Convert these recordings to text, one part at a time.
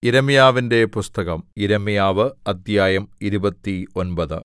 യിരെമ്യാവിന്റെ പുസ്തകം യിരെമ്യാവ് അദ്ധ്യായം 29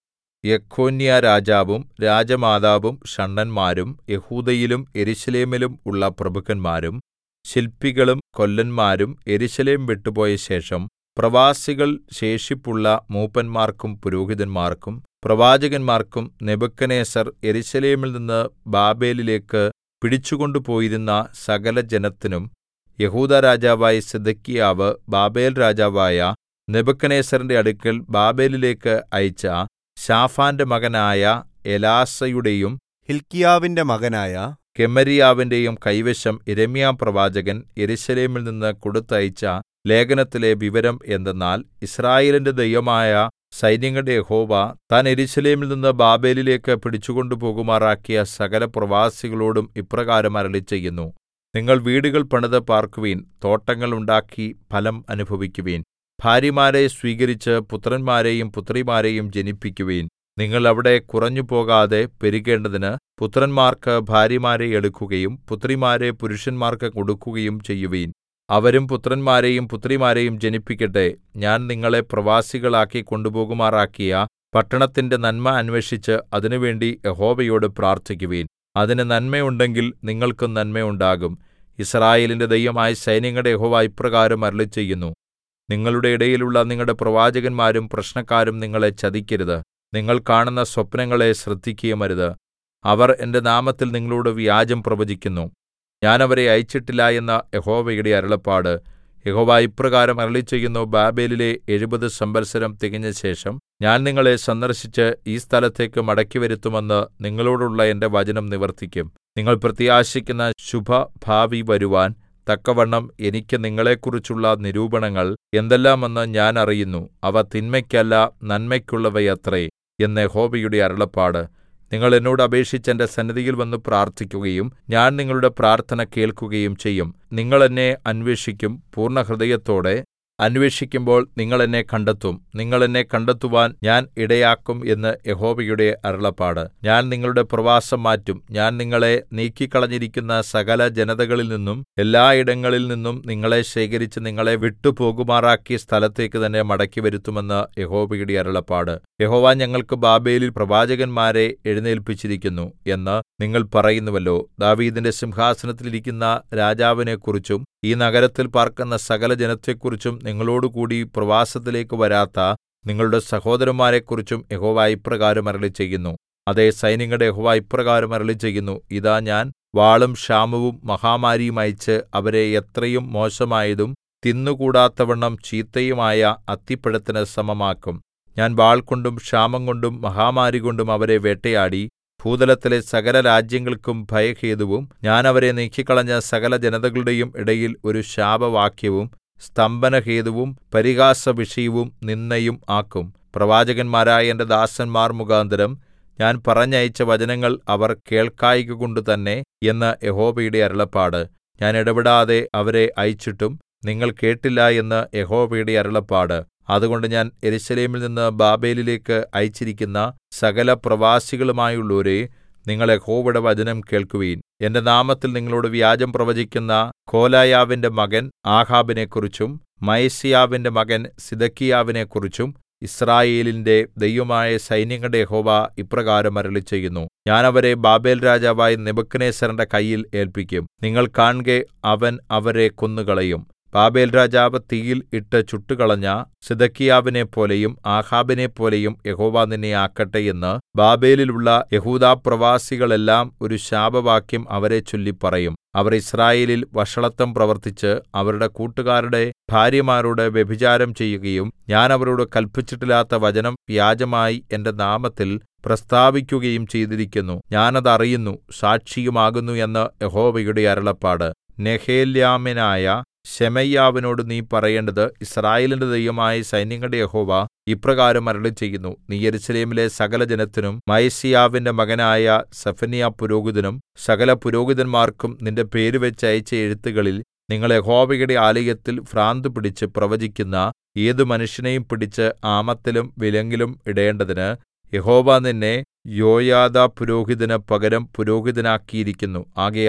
യെഖൊന്യാരാജാവും രാജമാതാവും ഷണ്ഡന്മാരും യെഹൂദയിലും യെരൂശലേമിലും ഉള്ള പ്രഭുക്കന്മാരും ശില്പികളും കൊല്ലന്മാരും യെരൂശലേം വിട്ടുപോയ ശേഷം പ്രവാസികൾ ശേഷിപ്പുള്ള മൂപ്പന്മാർക്കും പുരോഹിതന്മാർക്കും പ്രവാചകന്മാർക്കും നെബൂഖദ്നേസർ യെരൂശലേമിൽനിന്ന് ബാബേലിലേക്ക് പിടിച്ചുകൊണ്ടുപോയിരുന്ന സകലജനത്തിനും യെഹൂദാ രാജാവായ സിദെക്കീയാവ് ബാബേൽരാജാവായ നെബൂഖദ്നേസരിന്റെ അടുക്കൽ ബാബേലിലേക്ക് അയച്ച ശാഫാന്റെ മകനായ എലാസയുടെയും ഹില്ക്കീയാവിന്റെ മകനായ ഗെമര്യാവിന്റെയും കൈവശം യിരെമ്യാപ്രവാചകൻ യെരൂശലേമിൽനിന്ന് കൊടുത്തയച്ച ലേഖനത്തിലെ വിവരം എന്തെന്നാൽ യിസ്രായേലിന്റെ ദൈവമായ സൈന്യങ്ങളുടെ യഹോവ താൻ യെരൂശലേമിൽനിന്ന് ബാബേലിലേക്ക് പിടിച്ചുകൊണ്ടുപോകുമാറാക്കിയ സകല പ്രവാസികളോടും ഇപ്രകാരം അരുളിച്ചെയ്യുന്നു. നിങ്ങൾ വീടുകൾ പണിത് പാർക്കുവിൻ, തോട്ടങ്ങൾ ഉണ്ടാക്കി ഫലം അനുഭവിക്കുവിൻ, ഭാര്യമാരെ സ്വീകരിച്ച് പുത്രന്മാരെയും പുത്രിമാരെയും ജനിപ്പിക്കുവിൻ. നിങ്ങൾ അവിടെ കുറഞ്ഞുപോകാതെ പെരുകേണ്ടതിന് പുത്രന്മാർക്ക് ഭാര്യമാരെ എടുക്കുകയും പുത്രിമാരെ പുരുഷന്മാർക്ക് കൊടുക്കുകയും ചെയ്യുവിൻ. അവരും പുത്രന്മാരെയും പുത്രിമാരെയും ജനിപ്പിക്കട്ടെ. ഞാൻ നിങ്ങളെ പ്രവാസികളാക്കി കൊണ്ടുപോകുമാറാക്കിയ പട്ടണത്തിന്റെ നന്മ അന്വേഷിച്ച് അതിനുവേണ്ടി യഹോവയോട് പ്രാർത്ഥിക്കുവിൻ. അതിന് നന്മയുണ്ടെങ്കിൽ നിങ്ങൾക്കും നന്മയുണ്ടാകും. യിസ്രായേലിന്റെ ദൈവമായ സൈന്യങ്ങളുടെ യഹോവ ഇപ്രകാരം അരുളിച്ചെയ്യുന്നു. നിങ്ങളുടെ ഇടയിലുള്ള നിങ്ങളുടെ പ്രവാചകന്മാരും പ്രശ്നക്കാരും നിങ്ങളെ ചതിക്കരുത്. നിങ്ങൾ കാണുന്ന സ്വപ്നങ്ങളെ ശ്രദ്ധിക്കുകയുമരുത്. അവർ എന്റെ നാമത്തിൽ നിങ്ങളോട് വ്യാജം പ്രവചിക്കുന്നു. ഞാൻ അവരെ അയച്ചിട്ടില്ല എന്ന യഹോവയുടെ അരുളപ്പാട്. യഹോവ ഇപ്രകാരം അരുളിച്ചെയ്യുന്നു. ബാബേലിലെ 70 സംവത്സരം തികഞ്ഞശേഷം ഞാൻ നിങ്ങളെ സന്ദർശിച്ച് ഈ സ്ഥലത്തേക്ക് മടക്കിവരുത്തുമെന്ന് നിങ്ങളോടുള്ള എന്റെ വചനം നിവർത്തിക്കും. നിങ്ങൾ പ്രത്യാശിക്കുന്ന ശുഭഭാവി വരുവാൻ തക്കവണ്ണം എനിക്ക് നിങ്ങളെക്കുറിച്ചുള്ള നിരൂപണങ്ങൾ എന്തെല്ലാമെന്ന് ഞാൻ അറിയുന്നു. അവ തിന്മയ്ക്കല്ല നന്മയ്ക്കുള്ളവയത്രേ എന്ന് യഹോവയുടെ അരുളപ്പാട്. നിങ്ങൾ എന്നോട് അപേക്ഷിച്ച് എന്റെ സന്നിധിയിൽ വന്ന് പ്രാർത്ഥിക്കുകയും ഞാൻ നിങ്ങളുടെ പ്രാർത്ഥന കേൾക്കുകയും ചെയ്യും. നിങ്ങൾ എന്നെ അന്വേഷിക്കും. പൂർണ്ണഹൃദയത്തോടെ അന്വേഷിക്കുമ്പോൾ നിങ്ങൾ എന്നെ കണ്ടെത്തും. നിങ്ങൾ എന്നെ കണ്ടെത്തുവാൻ ഞാൻ ഇടയാക്കും എന്ന് യഹോവയുടെ അരുളപ്പാട്. ഞാൻ നിങ്ങളുടെ പ്രവാസം മാറ്റും. ഞാൻ നിങ്ങളെ നീക്കിക്കളഞ്ഞിരിക്കുന്ന സകല ജനതകളിൽ നിന്നും എല്ലായിടങ്ങളിൽ നിന്നും നിങ്ങളെ ശേഖരിച്ച് നിങ്ങളെ വിട്ടുപോകുമാറാക്കിയ സ്ഥലത്തേക്ക് തന്നെ മടക്കിവരുത്തുമെന്ന് യഹോവയുടെ അരുളപ്പാട്. യഹോവ ഞങ്ങൾക്ക് ബാബേലിൽ പ്രവാചകന്മാരെ എഴുന്നേല്പിച്ചിരിക്കുന്നു എന്ന് നിങ്ങൾ പറയുന്നുവല്ലോ. ദാവീദിന്റെ സിംഹാസനത്തിൽ ഇരിക്കുന്ന രാജാവിനെക്കുറിച്ചും ഈ നഗരത്തിൽ പാർക്കുന്ന സകല ജനത്തെക്കുറിച്ചും നിങ്ങളോടുകൂടി പ്രവാസത്തിലേക്ക് വരാത്ത നിങ്ങളുടെ സഹോദരന്മാരെക്കുറിച്ചും യഹോവ ഇപ്രകാരം അരുളിച്ചെയ്യുന്നു. അതേ, സൈന്യങ്ങളുടെ യഹോവ ഇപ്രകാരം അരുളിച്ചെയ്യുന്നു. ഇതാ, ഞാൻ വാളും ക്ഷാമവും മഹാമാരിയും അയച്ച് അവരെ എത്രയും മോശമായതും തിന്നുകൂടാത്തവണ്ണം ചീത്തയുമായ അത്തിപ്പഴത്തിന് സമമാക്കും. ഞാൻ വാൾകൊണ്ടും ക്ഷാമംകൊണ്ടും മഹാമാരികൊണ്ടും അവരെ വേട്ടയാടി ഭൂതലത്തിലെ സകല രാജ്യങ്ങൾക്കും ഭയഹേതുവും ഞാൻ അവരെ നീക്കിക്കളഞ്ഞ സകല ജനതകളുടെയും ഇടയിൽ ഒരു ശാപവാക്യവും സ്തംഭനഹേതുവും പരിഹാസവിഷയവും നിന്ദയും ആക്കും. പ്രവാചകന്മാരായ എന്റെ ദാസന്മാർ മുഖാന്തരം ഞാൻ പറഞ്ഞയച്ച വചനങ്ങൾ അവർ കേൾക്കായ്കകൊണ്ടു തന്നെ എന്ന് യഹോവയുടെ അരുളപ്പാട്. ഞാൻ ഇടവിടാതെ അവരെ അയച്ചിട്ടും നിങ്ങൾ കേട്ടില്ല എന്ന് യഹോവയുടെ അരുളപ്പാട്. അതുകൊണ്ട് ഞാൻ യെരൂശലേമിൽ നിന്ന് ബാബേലിലേക്ക് അയച്ചിരിക്കുന്ന സകല പ്രവാസികളുമായുള്ളോരേ, നിങ്ങൾ യഹോവയുടെ വചനം കേൾക്കുവിൻ. എന്റെ നാമത്തിൽ നിങ്ങളോട് വ്യാജം പ്രവചിക്കുന്ന കോലായാവിന്റെ മകൻ ആഹാബിനെക്കുറിച്ചും മയസ്യാവിന്റെ മകൻ സിദെക്കീയാവിനെക്കുറിച്ചും യിസ്രായേലിന്റെ ദൈവമായ സൈന്യങ്ങളുടെ യഹോവ ഇപ്രകാരം അരുളിച്ചെയ്യുന്നു. ഞാൻ അവരെ ബാബേൽ രാജാവായ നെബൂഖദ്നേസരിന്റെ കയ്യിൽ ഏല്പിക്കും. നിങ്ങൾ കാൺകെ അവൻ അവരെ കൊന്നുകളയും. ബാബേൽ രാജാവ് തീയിൽ ഇട്ട് ചുട്ടുകളഞ്ഞ സിദെക്കീയാവിനെപ്പോലെയും ആഹാബിനെപ്പോലെയും യഹോവ നിന്നെ ആക്കട്ടെ എന്ന് ബാബേലിലുള്ള യെഹൂദാപ്രവാസികളെല്ലാം ഒരു ശാപവാക്യം അവരെ ചൊല്ലി പറയും. അവർ യിസ്രായേലിൽ വഷളത്തം പ്രവർത്തിച്ച് അവരുടെ കൂട്ടുകാരുടെ ഭാര്യമാരോട് വ്യഭിചാരം ചെയ്യുകയും ഞാൻ അവരോട് കല്പിച്ചിട്ടില്ലാത്ത വചനം വ്യാജമായി എന്റെ നാമത്തിൽ പ്രസ്താവിക്കുകയും ചെയ്തിരിക്കുന്നു. ഞാൻ അത് അറിയുന്നു, സാക്ഷിയുമാകുന്നു എന്ന് യഹോവയുടെ അരുളപ്പാട്. നെഹെലാമ്യനായ ശെമയ്യാവിനോട് നീ പറയേണ്ടത്, യിസ്രായേലിന്റെ ദൈവമായ സൈന്യങ്ങളുടെ യഹോവ ഇപ്രകാരം അരുളിച്ചെയ്യുന്നു. നീ യെരൂശലേമിലെ സകല ജനത്തിനും മയസ്യാവിന്റെ മകനായ സെഫന്യാപുരോഹിതനും സകല പുരോഹിതന്മാർക്കും നിന്റെ പേരുവെച്ച് അയച്ച എഴുത്തുകളിൽ നിങ്ങൾ യഹോവയുടെ ആലയത്തിൽ ഭ്രാന്തുപിടിച്ച് പ്രവചിക്കുന്ന ഏതു മനുഷ്യനെയും പിടിച്ച് ആമത്തിലും വിലങ്ങിലും ഇടേണ്ടതിന് യഹോവ നിന്നെ യോയാദാ പുരോഹിതന് പകരം പുരോഹിതനാക്കിയിരിക്കുന്നു. ആകയാൽ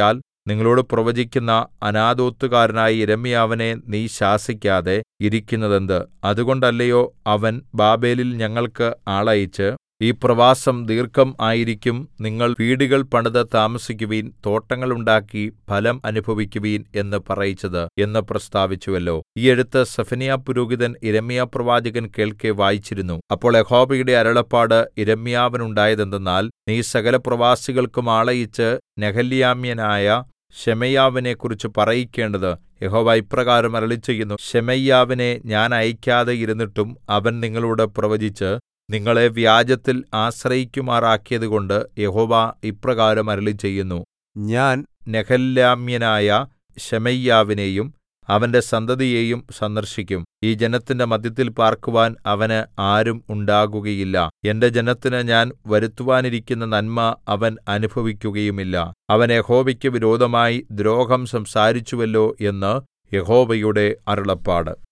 നിങ്ങളോട് പ്രവചിക്കുന്ന അനാഥോത്തുകാരനായ യിരെമ്യാവിനെ നീ ശാസിക്കാതെ ഇരിക്കുന്നതെന്ത്? അതുകൊണ്ടല്ലയോ അവൻ ബാബേലിൽ ഞങ്ങൾക്ക് ആളയച്ച്, ഈ പ്രവാസം ദീർഘം ആയിരിക്കും, നിങ്ങൾ വീടുകൾ പണിത് താമസിക്കുവിൻ, തോട്ടങ്ങൾ ഉണ്ടാക്കി ഫലം അനുഭവിക്കുവിൻ എന്ന് പറയിച്ചത് എന്ന് പ്രസ്താവിച്ചുവല്ലോ. ഈ എഴുത്ത് സെഫന്യാപുരോഹിതൻ യിരെമ്യാപ്രവാചകൻ കേൾക്കെ വായിച്ചിരുന്നു. അപ്പോൾ യഹോവയുടെ അരുളപ്പാട് യിരെമ്യാവിനുണ്ടായതെന്തെന്നാൽ, നീ സകല പ്രവാസികൾക്കും ആളയച്ച് നെഹെലാമ്യനായ ശെമയ്യാവിനെക്കുറിച്ച് പറയിക്കേണ്ടത്, യഹോവ ഇപ്രകാരം അരുളിച്ചെയ്യുന്നു, ശെമയ്യാവിനെ ഞാൻ അയക്കാതെ ഇരുന്നിട്ടും അവൻ നിങ്ങളോട് പ്രവചിച്ച് നിങ്ങളെ വ്യാജത്തിൽ ആശ്രയിക്കുമാറാക്കിയതുകൊണ്ട് യഹോവ ഇപ്രകാരം അരുളിച്ചെയ്യുന്നു, ഞാൻ നെഹെലാമ്യനായ ശെമയ്യാവിനെയും അവന്റെ സന്തതിയെയും സന്ദർശിക്കും. ഈ ജനത്തിന്റെ മദ്ധ്യത്തിൽ പാർക്കുവാൻ അവന് ആരും ഉണ്ടാകുകയില്ല. എന്റെ ജനത്തിന് ഞാൻ വരുത്തുവാനിരിക്കുന്ന നന്മ അവൻ അനുഭവിക്കുകയുമില്ല. അവൻ യഹോവയ്ക്ക് വിരോധമായി ദ്രോഹം സംസാരിച്ചുവല്ലോ എന്ന് യഹോവയുടെ അരുളപ്പാട്.